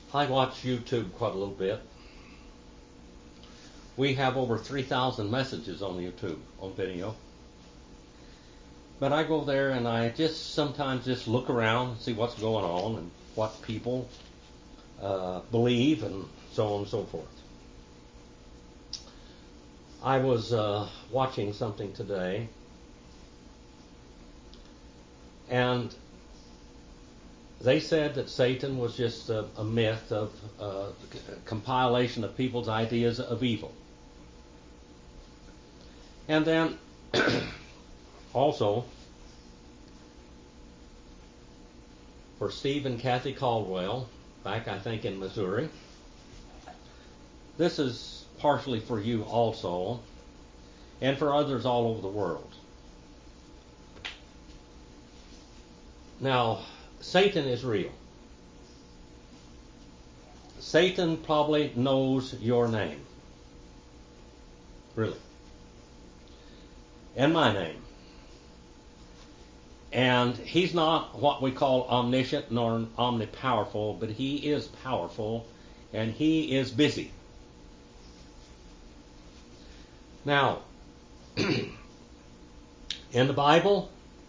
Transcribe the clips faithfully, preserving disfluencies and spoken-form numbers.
I watch YouTube quite a little bit. We have over three thousand messages on YouTube, on video. But I go there and I just sometimes just look around and see what's going on and what people uh, believe and so on and so forth. I was uh, watching something today, and they said that Satan was just a, a myth of uh, compilation of people's ideas of evil. And then also for Steve and Kathy Caldwell, back I think in Missouri, this is partially for you also, and for others all over the world. Now, Satan is real. Satan probably knows your name. Really. And my name. And he's not what we call omniscient nor omnipowerful, but he is powerful and he is busy. Now, in the Bible,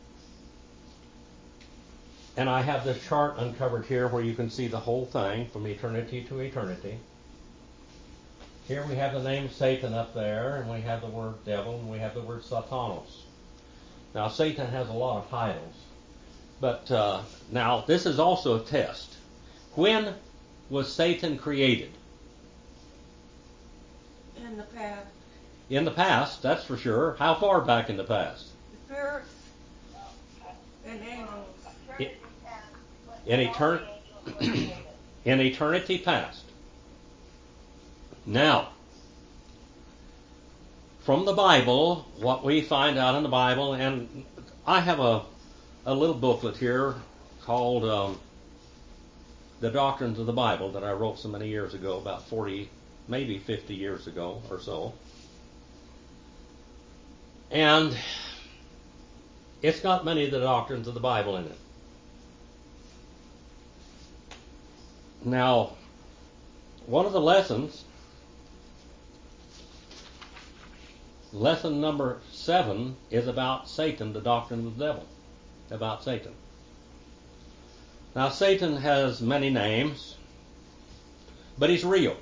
and I have this chart uncovered here where you can see the whole thing from eternity to eternity. Here we have the name Satan up there, and we have the word devil, and we have the word Satanos. Now, Satan has a lot of titles. But uh, now, this is also a test. When was Satan created? In the past. In the past, that's for sure. How far back in the past? The spirits and angels. In, in, etern- in eternity past. Now, from the Bible, what we find out in the Bible, and I have a, a little booklet here called um, The Doctrines of the Bible that I wrote so many years ago, about forty, maybe fifty years ago or so. And it's got many of the doctrines of the Bible in it. Now, one of the lessons, lesson number seven, is about Satan, the doctrine of the devil, about Satan. Now, Satan has many names, but he's real.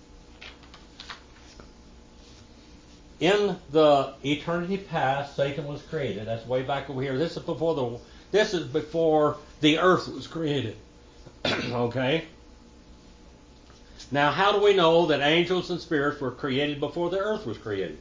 In the eternity past, Satan was created. That's way back over here. This is before the this is before the earth was created. Okay? Now, how do we know that angels and spirits were created before the earth was created?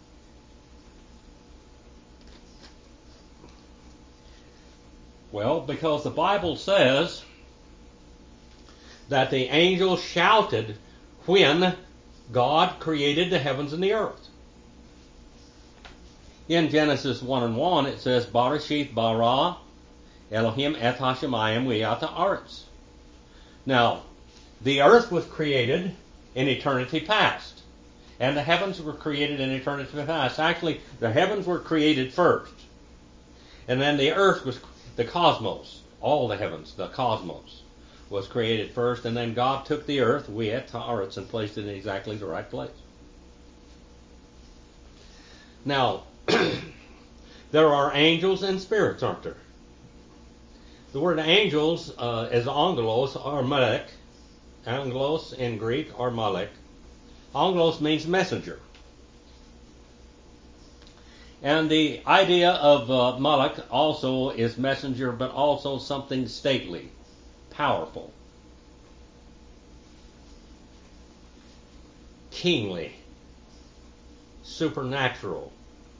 Well, because the Bible says that the angels shouted when God created the heavens and the earth. In Genesis one and one, it says, Barashith bara Elohim et hashemayim ve'at haaretz. Now, the earth was created in eternity past, and the heavens were created in eternity past. Actually, the heavens were created first, and then the earth was, the cosmos, all the heavens, the cosmos, was created first, and then God took the earth, ve'at haaretz, and placed it in exactly the right place. Now, there are angels and spirits, aren't there? The word angels uh, is angelos or melech. Angelos in Greek or malek. Angelos means messenger. And the idea of uh, malek also is messenger, but also something stately, powerful, kingly, supernatural.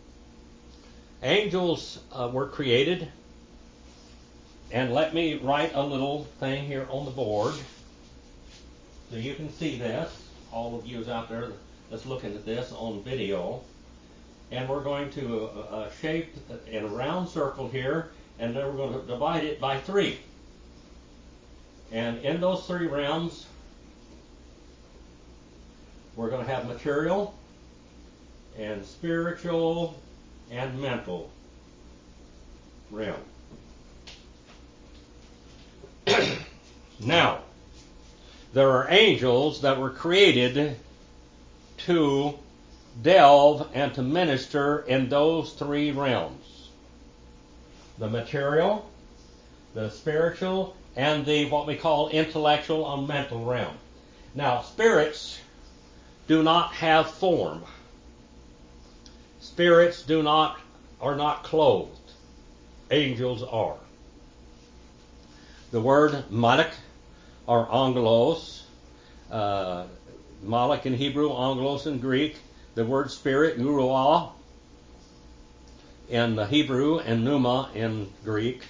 Angels uh, were created, and let me write a little thing here on the board so you can see this. All of you out there that's looking at this on video. And we're going to uh, uh, shape in a round circle here, and then we're going to divide it by three. And in those three realms, we're going to have material and spiritual and mental realm. Now, there are angels that were created to delve and to minister in those three realms: the material, the spiritual, and the what we call intellectual or mental realm. Now, spirits do not have form. Spirits do not are not clothed. Angels are. The word malak or angelos, uh, malak in Hebrew, angelos in Greek. The word spirit, ruah, in the Hebrew, and pneuma in Greek.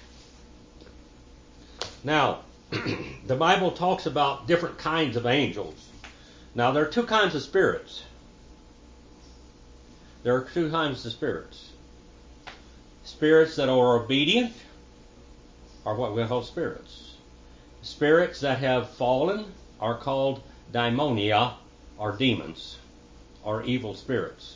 Now, the Bible talks about different kinds of angels. Now, there are two kinds of spirits. There are two kinds of spirits. Spirits that are obedient are what we call spirits. Spirits that have fallen are called daimonia, or demons, or evil spirits.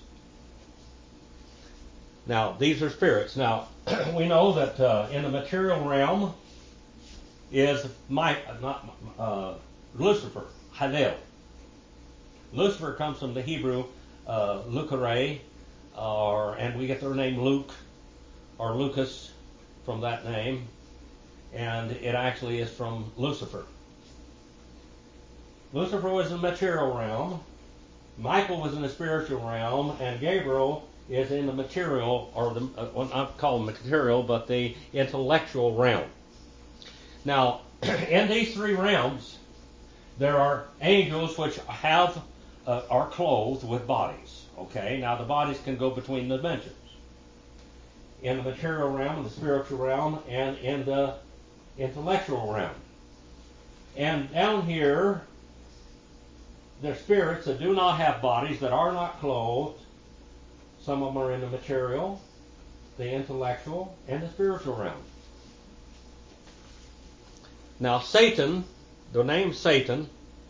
Now, these are spirits. Now, we know that uh, in the material realm is my, not uh, Lucifer, Hallel. Lucifer comes from the Hebrew uh, Lucare, or and we get their name Luke or Lucas from that name, and it actually is from Lucifer. Lucifer was in the material realm, Michael was in the spiritual realm, and Gabriel is in the material, or the uh, well, not called material, but the intellectual realm. Now, in these three realms, there are angels which have uh, are clothed with bodies. Okay, now the bodies can go between dimensions. In the material realm, in the spiritual realm, and in the intellectual realm. And down here, they're spirits that do not have bodies, that are not clothed. Some of them are in the material, the intellectual, and the spiritual realm. Now, Satan, the name Satan,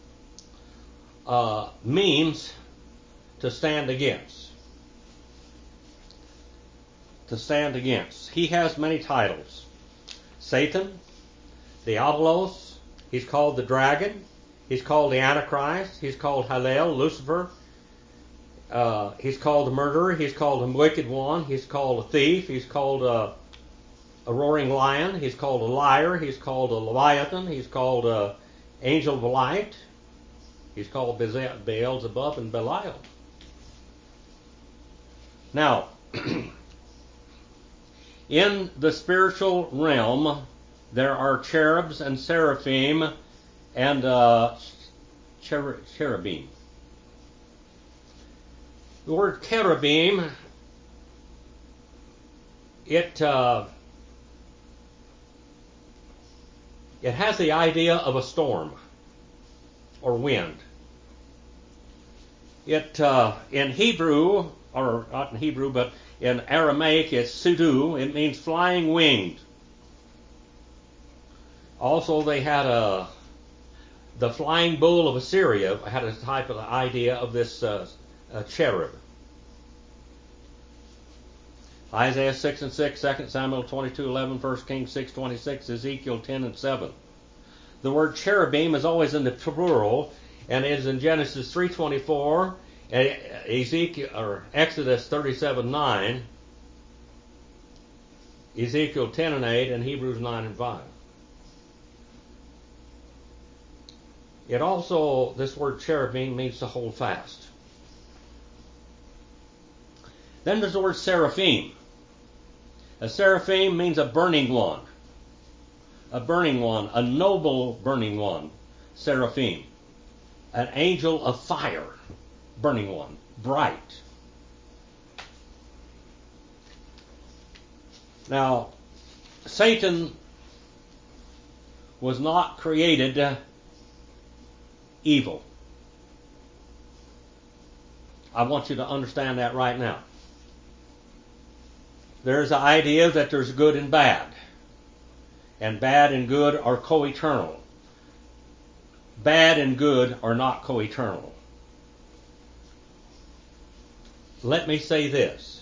uh, means to stand against. To stand against. He has many titles. Satan, Diabolos, he's called the dragon, he's called the Antichrist, he's called Hallel, Lucifer, uh, he's called the murderer, he's called the wicked one, he's called a thief, he's called a, a roaring lion, he's called a liar, he's called a leviathan, he's called a angel of light, he's called Beelzebub and Belial. Now, in the spiritual realm, there are cherubs and seraphim and uh, cher- cherubim. The word cherubim, it uh, it has the idea of a storm or wind. It uh, in Hebrew, or not in Hebrew, but in Aramaic, it's sudu. It means flying winged. Also, they had a the flying bull of Assyria had a type of idea of this uh, uh, cherub. Isaiah six and six, Second Samuel twenty-two eleven, First Kings six twenty-six, Ezekiel ten and seven. The word cherubim is always in the plural, and it is in Genesis three twenty-four, Ezekiel or Exodus thirty-seven nine, Ezekiel ten and eight, and Hebrews nine and five. It also, this word cherubim means to hold fast. Then there's the word seraphim. A seraphim means a burning one. A burning one, a noble burning one. Seraphim. An angel of fire. Burning one. Bright. Now, Satan was not created evil. I want you to understand that right now. There's the idea that there's good and bad. And bad and good are co-eternal. Bad and good are not co-eternal. Let me say this.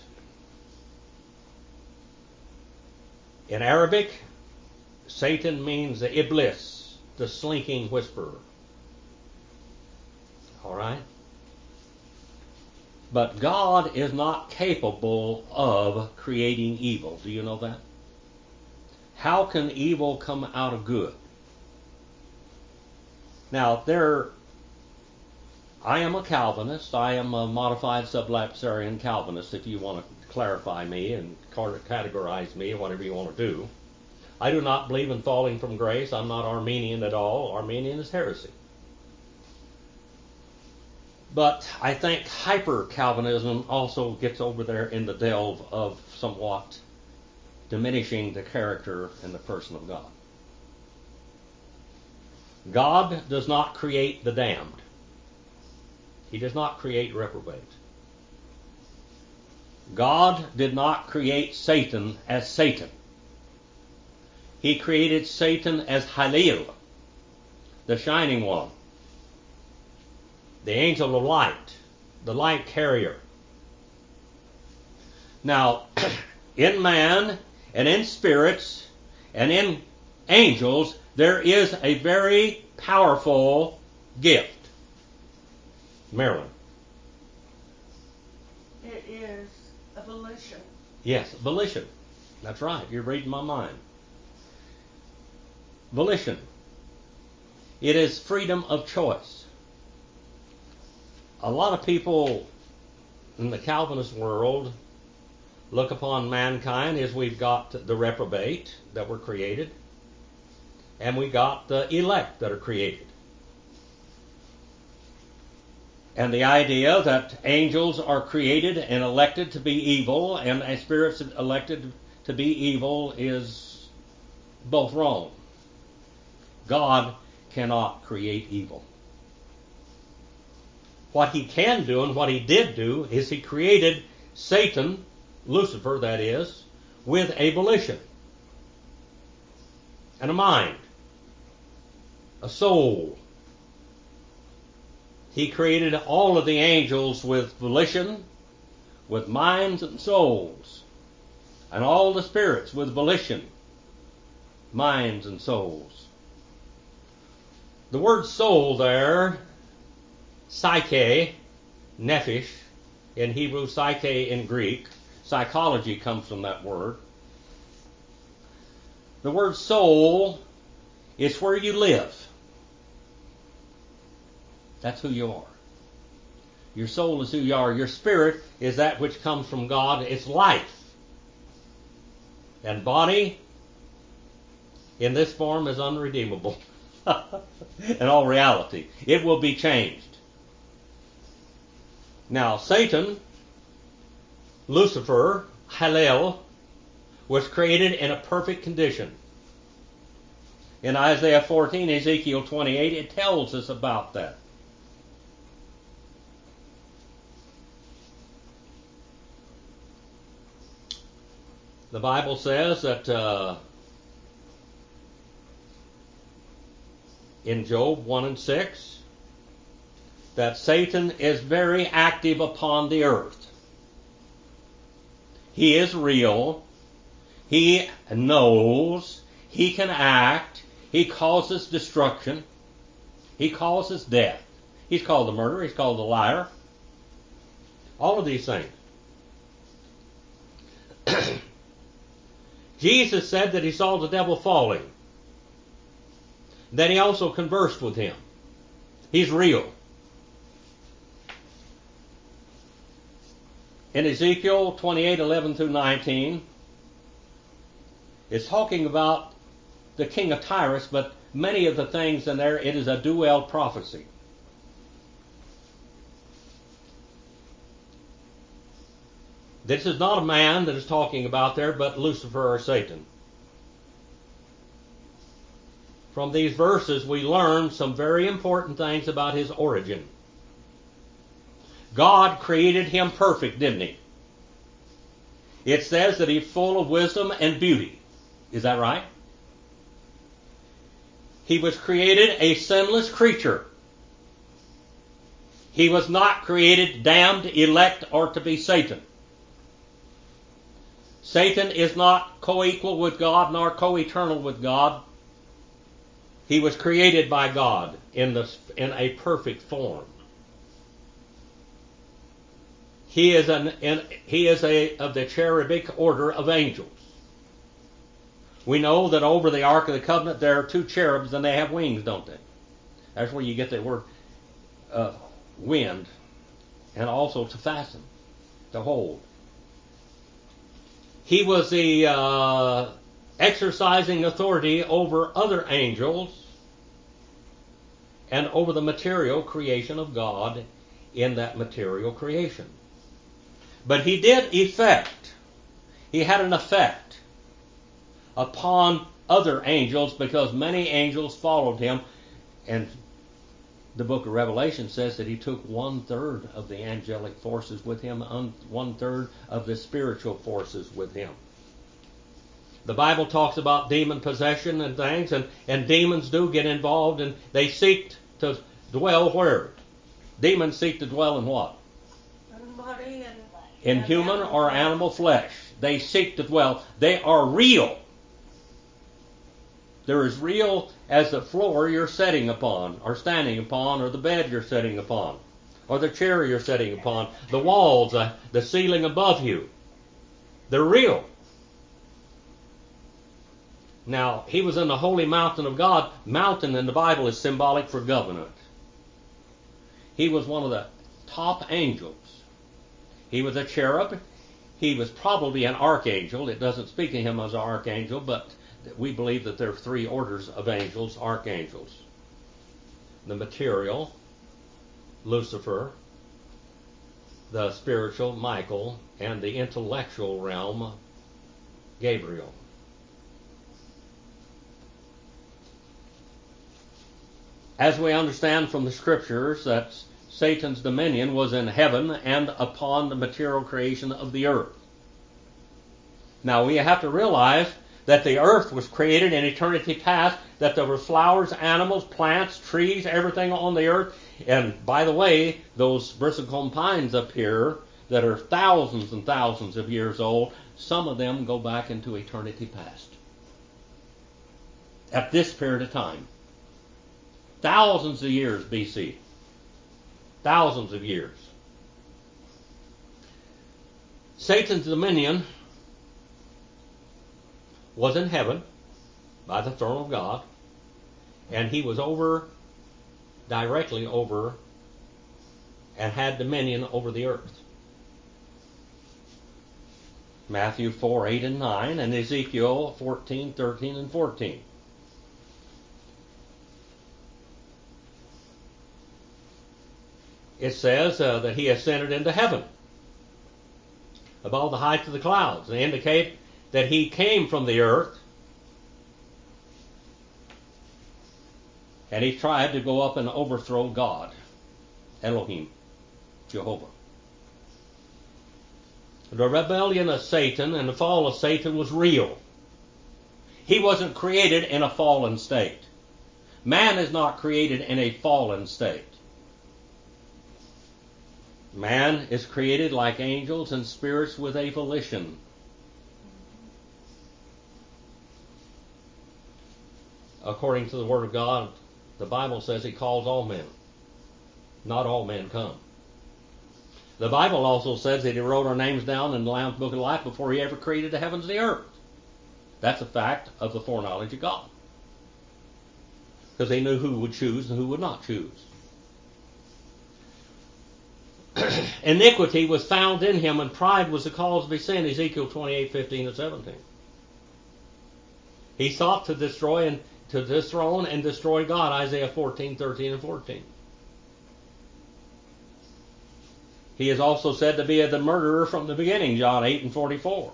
In Arabic, Satan means the Iblis, the slinking whisperer. All right? But God is not capable of creating evil. Do you know that? How can evil come out of good? Now, there, I am a Calvinist. I am a modified sublapsarian Calvinist, if you want to clarify me and categorize me, whatever you want to do. I do not believe in falling from grace. I'm not Arminian at all. Arminian is heresy. But I think hyper-Calvinism also gets over there in the delve of somewhat diminishing the character and the person of God. God does not create the damned. He does not create reprobates. God did not create Satan as Satan. He created Satan as Halil, the shining one, the angel of light, the light carrier. Now, in man and in spirits and in angels, there is a very powerful gift. Marilyn. It is a volition. Yes, volition. That's right. You're reading my mind. Volition. It is freedom of choice. A lot of people in the Calvinist world look upon mankind as we've got the reprobate that were created, and we got the elect that are created. And the idea that angels are created and elected to be evil and spirits elected to be evil is both wrong. God cannot create evil. What he can do and what he did do is he created Satan, Lucifer that is, with a volition and a mind, a soul. He created all of the angels with volition, with minds and souls, and all the spirits with volition, minds and souls. The word soul there, psyche, nephesh, in Hebrew, psyche in Greek, psychology comes from that word. The word soul is where you live. That's who you are. Your soul is who you are. Your spirit is that which comes from God. It's life. And body, in this form, is unredeemable. In all reality, it will be changed. Now, Satan, Lucifer, Halil, was created in a perfect condition. In Isaiah fourteen, Ezekiel twenty-eight, it tells us about that. The Bible says that uh, in Job one and six, that Satan is very active upon the earth. He is real. He knows. He can act. He causes destruction. He causes death. He's called the murderer. He's called the liar. All of these things. Jesus said that he saw the devil falling. Then he also conversed with him. He's real. In Ezekiel twenty-eight, eleven through nineteen, it's talking about the king of Tyrus, but many of the things in there, it is a dual prophecy. This is not a man that is talking about there, but Lucifer or Satan. From these verses, we learn some very important things about his origin. God created him perfect, didn't he? It says that he's full of wisdom and beauty. Is that right? He was created a sinless creature. He was not created damned, elect, or to be Satan. Satan is not co-equal with God nor co-eternal with God. He was created by God in, the, in a perfect form. He is an in, he is a of the cherubic order of angels. We know that over the Ark of the Covenant there are two cherubs and they have wings, don't they? That's where you get the word uh, wind, and also to fasten, to hold. He was the uh, exercising authority over other angels and over the material creation of God in that material creation. But he did effect, he had an effect upon other angels because many angels followed him, and the book of Revelation says that he took one third of the angelic forces with him, one third of the spiritual forces with him. The Bible talks about demon possession and things, and, and demons do get involved, and they seek to dwell where? Demons seek to dwell in what? Body and, In and human animal or flesh. animal flesh. They seek to dwell. They are real. They're as real as the floor you're sitting upon, or standing upon, or the bed you're sitting upon, or the chair you're sitting upon, the walls, uh, the ceiling above you. They're real. Now, he was in the holy mountain of God. Mountain in the Bible is symbolic for covenant. He was one of the top angels. He was a cherub. He was probably an archangel. It doesn't speak of him as an archangel, but we believe that there are three orders of angels, archangels. The material, Lucifer, the spiritual, Michael, and the intellectual realm, Gabriel. As we understand from the scriptures that Satan's dominion was in heaven and upon the material creation of the earth. Now we have to realize that the earth was created in eternity past, that there were flowers, animals, plants, trees, everything on the earth. And by the way, those bristlecone pines up here that are thousands and thousands of years old, some of them go back into eternity past. At this period of time. Thousands of years B C. Thousands of years. Satan's dominion was in heaven by the throne of God, and he was over, directly over, and had dominion over the earth. Matthew four, eight, and nine, and Ezekiel fourteen, thirteen, and fourteen. It says uh, that he ascended into heaven above the heights of the clouds. They indicate that he came from the earth and he tried to go up and overthrow God, Elohim, Jehovah. The rebellion of Satan and the fall of Satan was real. He wasn't created in a fallen state. Man is not created in a fallen state. Man is created like angels and spirits with a volition. According to the Word of God, the Bible says he calls all men. Not all men come. The Bible also says that he wrote our names down in the Lamb's Book of Life before he ever created the heavens and the earth. That's a fact of the foreknowledge of God. Because he knew who would choose and who would not choose. Iniquity was found in him, and pride was the cause of his sin, Ezekiel twenty-eight, fifteen, and seventeen. He sought to destroy and to dethrone and destroy God, Isaiah fourteen, thirteen, and fourteen. He is also said to be the murderer from the beginning, John eight and forty-four.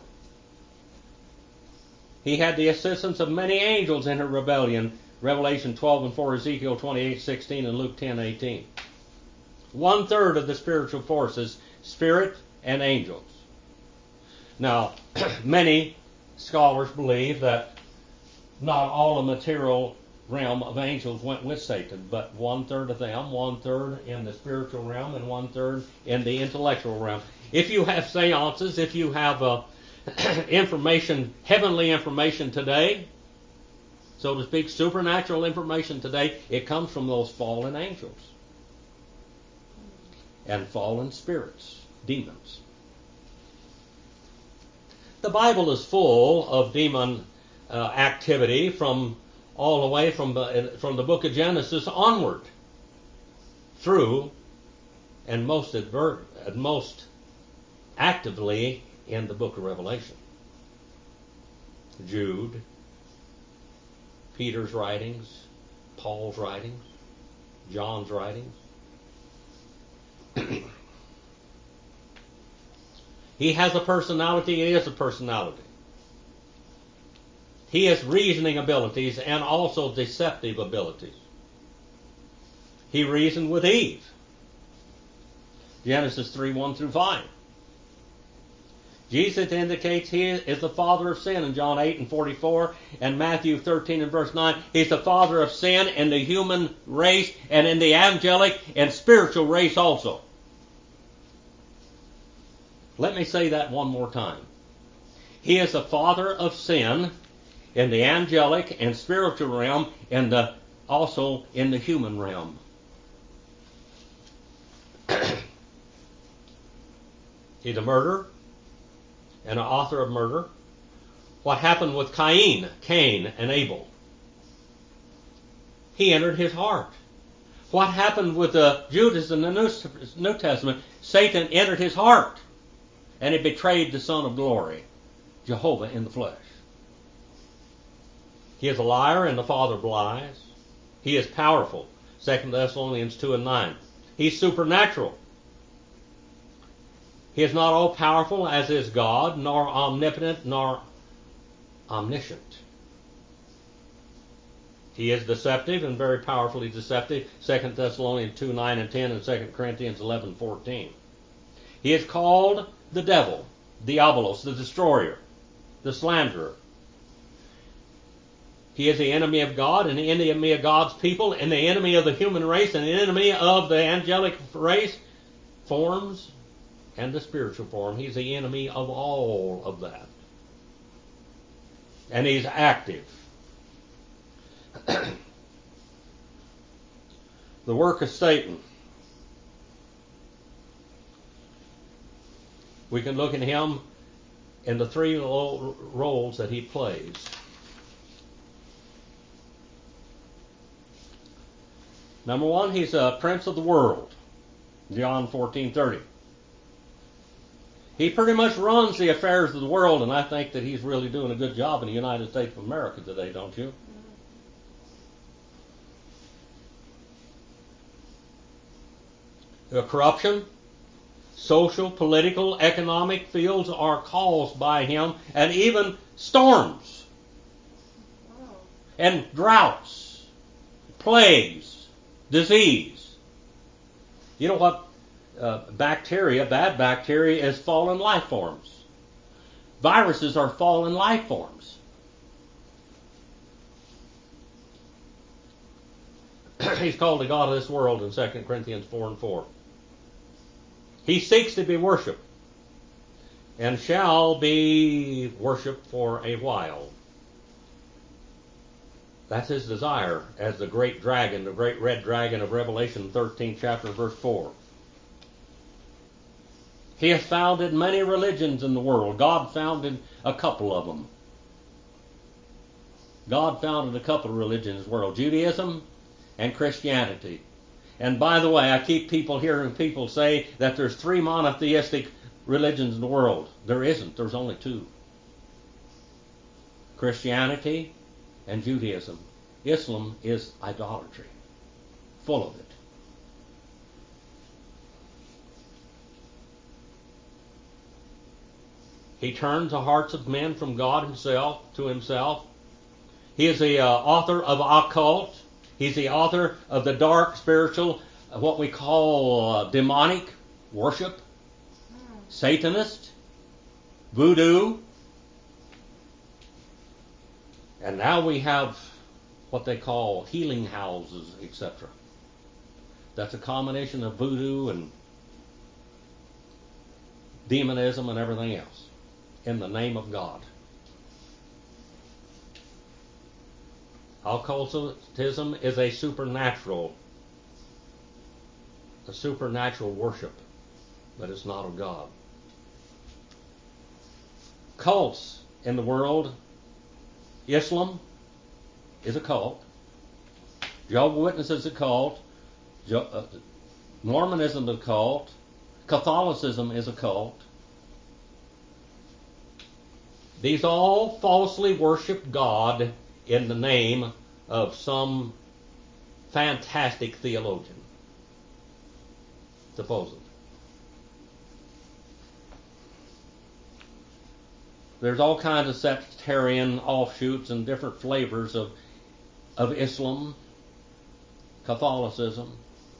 He had the assistance of many angels in her rebellion, Revelation twelve and four, Ezekiel twenty-eight, sixteen, and Luke ten, eighteen. One third of the spiritual forces, spirit and angels. Now, many scholars believe that not all the material realm of angels went with Satan, but one third of them, one third in the spiritual realm, and one third in the intellectual realm. If you have seances, if you have uh, information, heavenly information today, so to speak, supernatural information today, it comes from those fallen angels and fallen spirits. demons. The Bible is full of demon uh, activity from all the way from the, from the book of Genesis onward through and most advert, and most actively in the book of Revelation. Jude, Peter's writings, Paul's writings, John's writings. He has a personality, he is a personality. He has reasoning abilities and also deceptive abilities. He reasoned with Eve. Genesis three, one through five. Jesus indicates he is the father of sin in John eight and forty-four, and Matthew thirteen and verse nine. He's the father of sin in the human race and in the angelic and spiritual race also. Let me say that one more time. He is the father of sin in the angelic and spiritual realm, and the, also in the human realm. He's a murderer and an author of murder. What happened with Cain, Cain and Abel? He entered his heart. What happened with uh, Judas in the New, New Testament? Satan entered his heart. And he betrayed the Son of Glory, Jehovah in the flesh. He is a liar and the father of lies. He is powerful, Second Thessalonians two and nine. He's supernatural. He is not all powerful as is God, nor omnipotent, nor omniscient. He is deceptive and very powerfully deceptive, Second Thessalonians two, nine and ten, and Second Corinthians eleven, fourteen. He is called the devil, Diabolos, the destroyer, the slanderer. He is the enemy of God and the enemy of God's people and the enemy of the human race and the enemy of the angelic race forms and the spiritual form. He's the enemy of all of that. And he's active. The work of Satan. We can look at him in the three roles that he plays. Number one, he's a prince of the world. John fourteen thirty. He pretty much runs the affairs of the world, and I think that he's really doing a good job in the United States of America today, don't you? The corruption, social, political, economic fields are caused by him, and even storms and droughts, plagues, disease. You know what? Uh, bacteria, bad bacteria, is fallen life forms. Viruses are fallen life forms. He's called the God of this world in Second Corinthians four and four. He seeks to be worshipped and shall be worshipped for a while. That's his desire as the great dragon, the great red dragon of Revelation thirteenth chapter, verse four. He has founded many religions in the world. God founded a couple of them. God founded a couple of religions in the world, Judaism and Christianity. And by the way, I keep people hearing people say that there's three monotheistic religions in the world. There isn't. There's only two. Christianity and Judaism. Islam is idolatry. Full of it. He turns the hearts of men from God himself to himself. He is the uh, author of occult. He's the author of the dark spiritual, uh, what we call uh, demonic worship, Satanist, voodoo. And now we have what they call healing houses, et cetera. That's a combination of voodoo and demonism and everything else in the name of God. Occultism is a supernatural, a supernatural worship but it's not of God. Cults in the world. Islam is a cult. Jehovah's Witnesses is a cult. Mormonism is a cult. Catholicism is a cult. These all falsely worship God in the name of some fantastic theologian, supposedly. There's all kinds of sectarian offshoots and different flavors of, of Islam, Catholicism,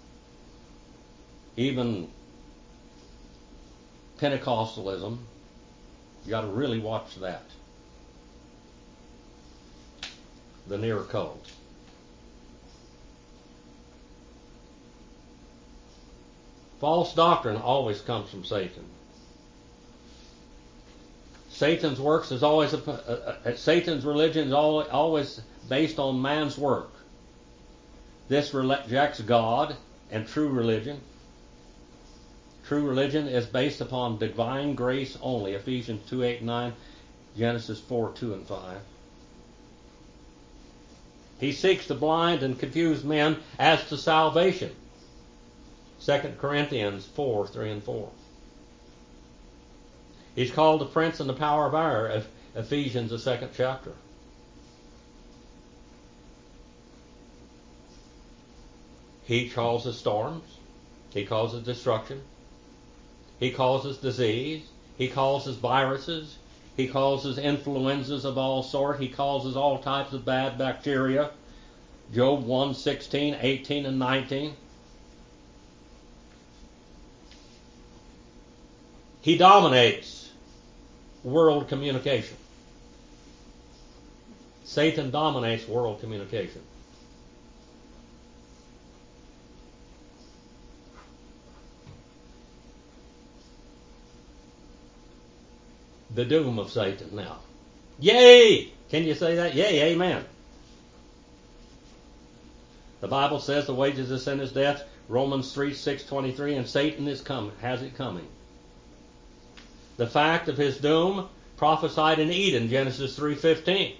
even Pentecostalism. You got to really watch that. The near cult. False doctrine always comes from Satan. Satan's works is always a, uh, uh, Satan's religion is always, always based on man's work. This rejects God and true religion. True religion is based upon divine grace only. Ephesians two, eight, nine, Genesis four, two and five. He seeks to blind and confuse men as to salvation. Second Corinthians four, three and four. He's called the prince and the power of air, Ephesians, the second chapter. He causes storms. He causes destruction. He causes disease. He causes viruses. He causes influenzas of all sorts. He causes all types of bad bacteria. Job one, sixteen, eighteen, and nineteen. He dominates world communication. Satan dominates world communication. The doom of Satan now. Yay! Can you say that? Yay, amen. The Bible says the wages of sin is death. Romans three, six, twenty-three, and Satan is coming, has it coming. The fact of his doom prophesied in Eden, Genesis three, fifteen.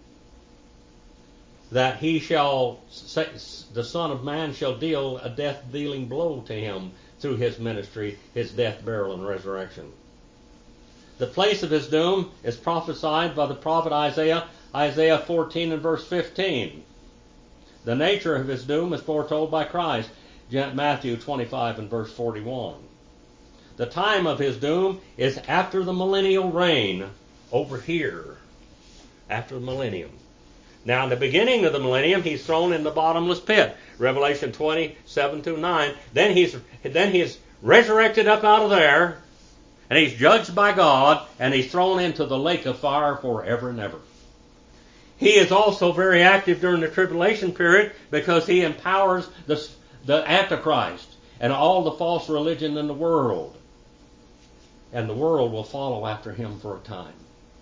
That he shall, the Son of Man shall deal a death-dealing blow to him through his ministry, his death, burial, and resurrection. The place of his doom is prophesied by the prophet Isaiah, Isaiah fourteen and verse fifteen. The nature of his doom is foretold by Christ, Matthew twenty-five and verse forty-one. The time of his doom is after the millennial reign, over here, after the millennium. Now, in the beginning of the millennium, he's thrown in the bottomless pit, Revelation twenty, seven through nine. Then he's then he's resurrected up out of there, and he's judged by God, and he's thrown into the lake of fire forever and ever. He is also very active during the tribulation period because he empowers the, the Antichrist and all the false religion in the world. And the world will follow after him for a time.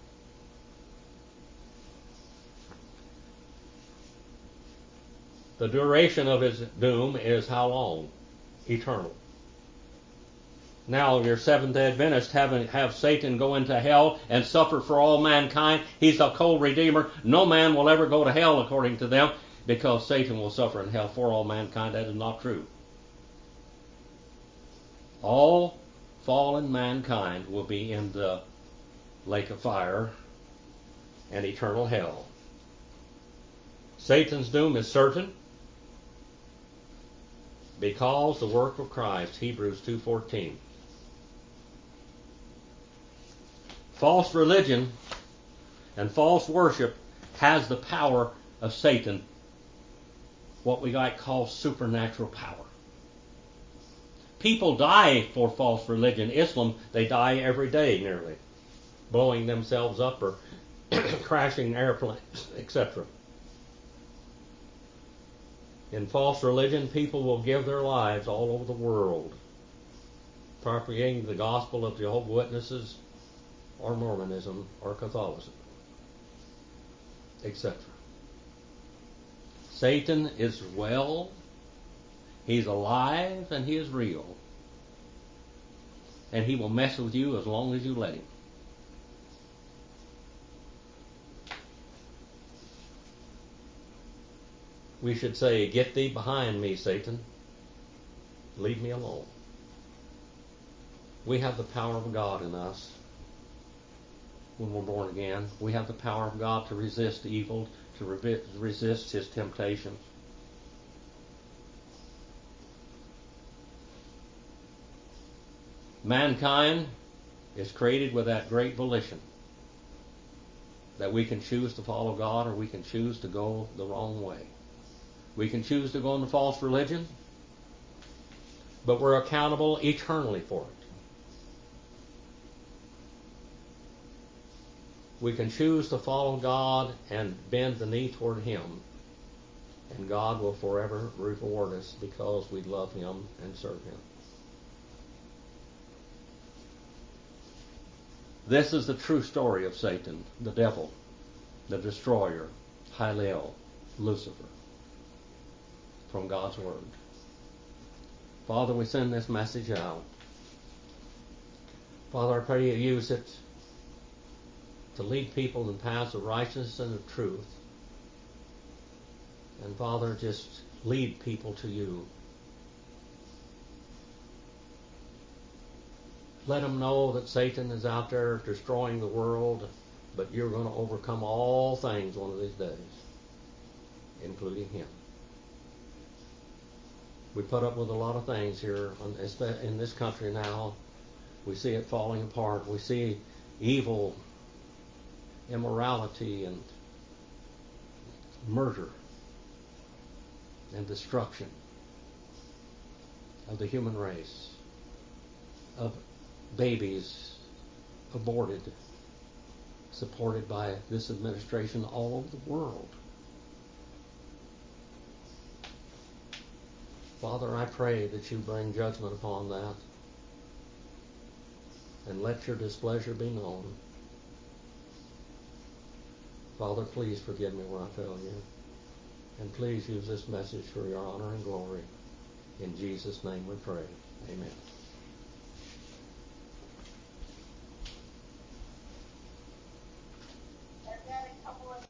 The duration of his doom is how long? Eternal. Now your Seventh-day Adventists have, have Satan go into hell and suffer for all mankind. He's a co-redeemer. No man will ever go to hell according to them because Satan will suffer in hell for all mankind. That is not true. All fallen mankind will be in the lake of fire and eternal hell. Satan's doom is certain because the work of Christ, Hebrews two fourteen. False religion and false worship has the power of Satan, what we might call supernatural power. People die for false religion. Islam, they die every day nearly, blowing themselves up or crashing airplanes, et cetera. In false religion, people will give their lives all over the world, propagating the gospel of Jehovah's Witnesses, or Mormonism, or Catholicism, et cetera. Satan is well, he's alive, and he is real. and he will mess with you as long as you let him. We should say, "Get thee behind me, Satan. Leave me alone." We have the power of God in us when we're born again. We have the power of God to resist evil, to re- resist his temptations. Mankind is created with that great volition that we can choose to follow God or we can choose to go the wrong way. We can choose to go into false religion, but we're accountable eternally for it. We can choose to follow God and bend the knee toward him, and God will forever reward us because we love him and serve him. This is the true story of Satan, the devil, the destroyer, Hylel, Lucifer, from God's Word. Father, we send this message out. Father, I pray you use it to lead people in paths of righteousness and of truth. And Father, just lead people to you. Let them know that Satan is out there destroying the world, but you're going to overcome all things one of these days, including him. We put up with a lot of things here in this country now. We see it falling apart. We see evil, immorality, and murder and destruction of the human race, of babies aborted, supported by this administration all over the world. Father, I pray that you bring judgment upon that and let your displeasure be known. Father, please forgive me where I fail you. And please use this message for your honor and glory. In Jesus' name we pray. Amen.